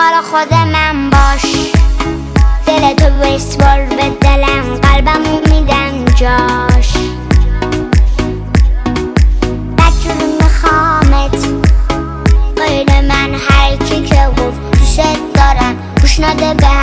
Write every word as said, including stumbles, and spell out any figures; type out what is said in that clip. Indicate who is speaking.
Speaker 1: یار خود من باش. دل تو بسپار به دلم، قلبمو میدم جاش. بدجوری میخوامت غیر من، هر کی که گفت دوست دارم گوش نده به